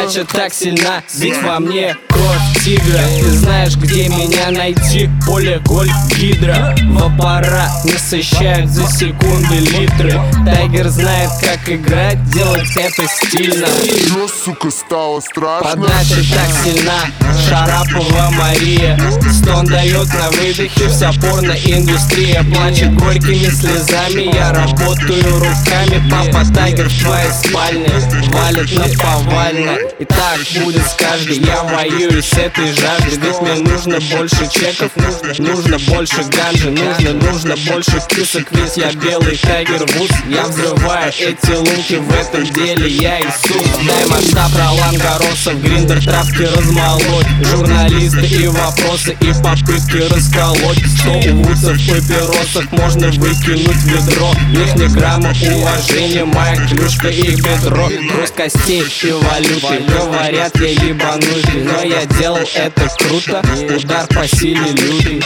Подача так сильна, ведь во мне кровь тигра. Ты знаешь, где меня найти? Поле, гольф, гидро. В аппарат насыщают за секунды литры. Тайгер знает, как играть, делать это стильно. Чё, сука, стало страшно? Подача так сильна, Шарапова Мария. Стон дает на выдохе, вся порноиндустрия плачет горькими слезами. Я работаю руками, папа Тайгер в твоей спальне валит на повально. И так будет с каждой, я воюю с этой жаждой. Ведь мне нужно больше чеков, нужно больше ганжи, нужно больше кисок. Ведь я белый Тайгер Вудс, я взрываю эти лунки, в этом деле я Иисус. Дай масштаб Ролан Гарросов, гриндер травки размолоть. Журналисты и вопросы, и попытки расколоть. 100 увудцев в папиросах можно выкинуть в ведро. Их ни грамма уважения, моя клюшка и бедро. Хруст костей и валюты, говорят я ебанутый, но я делал это круто. Удар по силе лютый.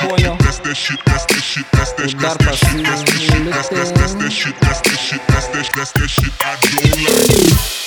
Удар по силе лютый.